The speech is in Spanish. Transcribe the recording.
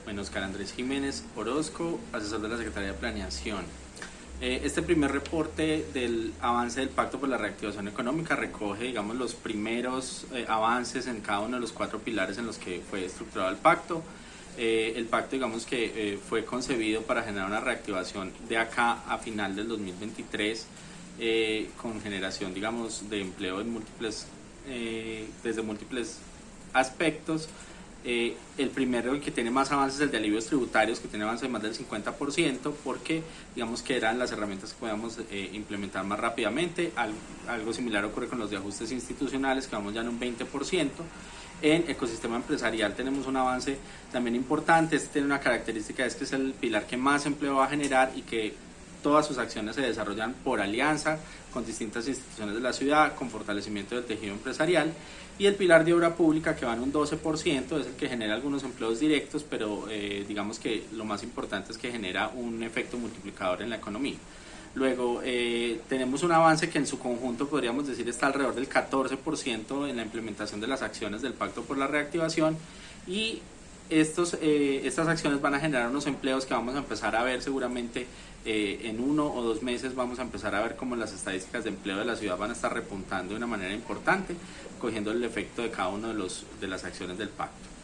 Bueno, Oscar Andrés Jiménez Orozco, asesor de la Secretaría de Planeación. Este primer reporte del avance del Pacto por la Reactivación Económica recoge, digamos, los primeros avances en cada uno de los 4 pilares en los que fue estructurado el pacto. El pacto, digamos, que fue concebido para generar una reactivación de acá a final del 2023, con generación, digamos, de empleo en desde múltiples aspectos. El primero, el que tiene más avances, es el de alivios tributarios, que tiene avances de más del 50%, porque digamos que eran las herramientas que podíamos implementar más rápidamente. Algo similar ocurre con los de ajustes institucionales, que vamos ya en un 20%. En ecosistema empresarial tenemos un avance también importante. Este tiene una característica, es que es el pilar que más empleo va a generar y que todas sus acciones se desarrollan por alianza con distintas instituciones de la ciudad, con fortalecimiento del tejido empresarial. Y el pilar de obra pública, que va en un 12%, es el que genera algunos empleos directos, pero digamos que lo más importante es que genera un efecto multiplicador en la economía. Luego tenemos un avance que en su conjunto podríamos decir está alrededor del 14% en la implementación de las acciones del Pacto por la Reactivación, y estas acciones van a generar unos empleos que vamos a empezar a ver seguramente en 1 o 2 meses. Vamos a empezar a ver cómo las estadísticas de empleo de la ciudad van a estar repuntando de una manera importante, cogiendo el efecto de cada uno de las acciones del pacto.